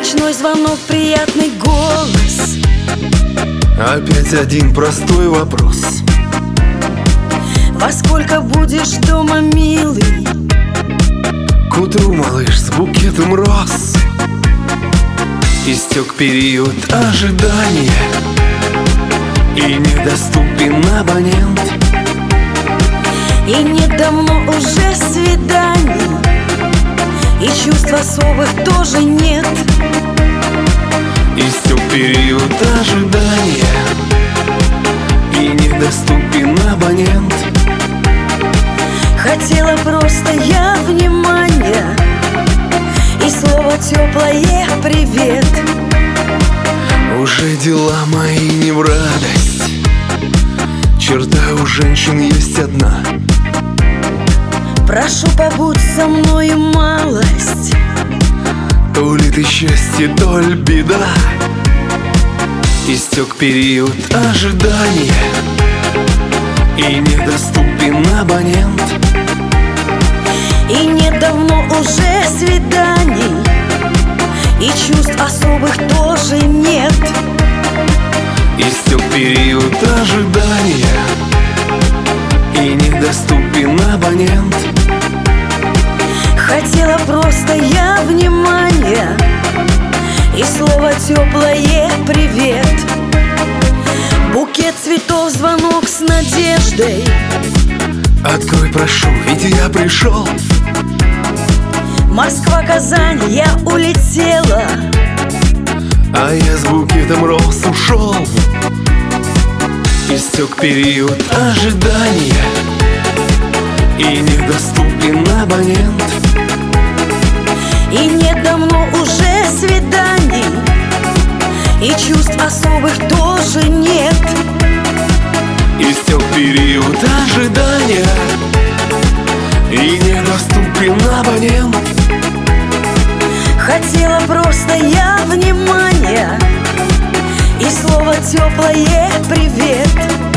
Ночной звонок, приятный голос. Опять один простой вопрос: во сколько будешь дома, милый? к утру, малыш, с букетом роз. Истек период ожидания, и недоступен абонент. И нет давно уже свиданий, и чувств особых тоже нет. Истек период ожидания, и недоступен абонент. Хотела просто я внимания и слово теплое «привет». Уже дела мои не в радость, черта у женщин есть одна: прошу, побудь со мною малость. то ли ты счастье, то ли беда. Истек период ожидания, и недоступен абонент. И нет давно уже свиданий, и чувств особых тоже нет. Истек период ожидания, и недоступен абонент. Хотела просто я внимания и слово теплое «привет». Букет цветов, звонок с надеждой. Открой, прошу, ведь я пришел. Москва, Казань, я улетела, А я с букетом роз ушел. Истек период ожидания, и недоступен абонент. и нет давно уже свиданий, и чувств особых тоже нет. Истек период ожидания, и недоступен абонент. Хотела просто я внимания и слово теплое «привет».